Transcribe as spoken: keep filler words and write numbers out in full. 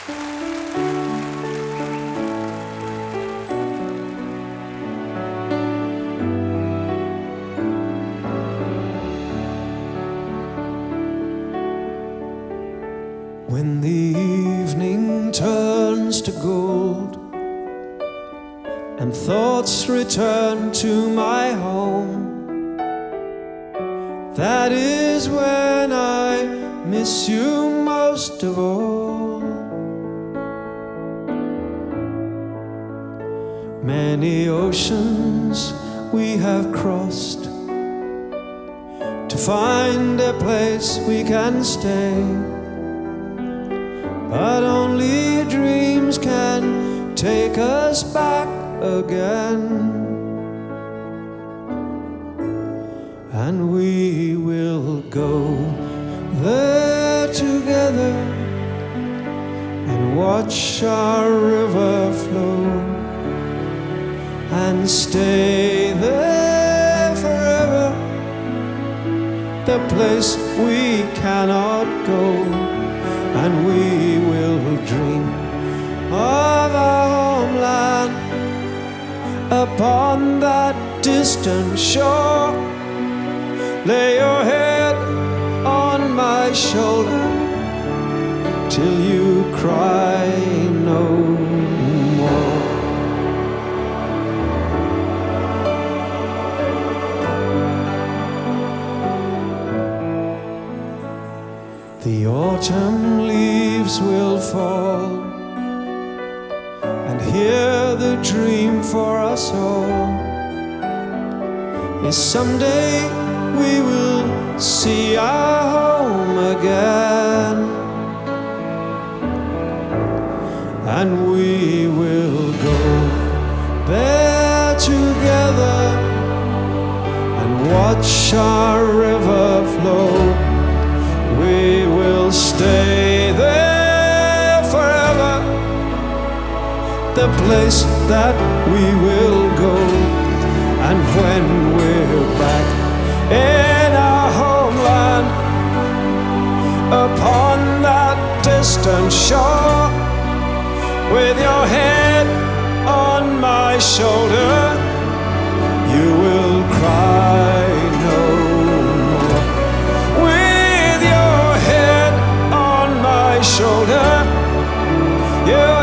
When the evening turns to gold and thoughts return to my home, that is when I miss you most of all. Many oceans we have crossed to find a place we can stay, but only dreams can take us back again. And we will go there together and watch our river flow and stay there forever, the place we cannot go. And we will dream of our homeland upon that distant shore. Lay your head on my shoulder till you cry no more. The autumn leaves will fall, and here the dream for us all is someday we will see our home again. And we will go there together and watch our river flow. We will stay there forever, the place that we will go. And when we're back in our homeland upon that distant shore, with your head on my shoulder, you will cry no more. With your head on my shoulder, you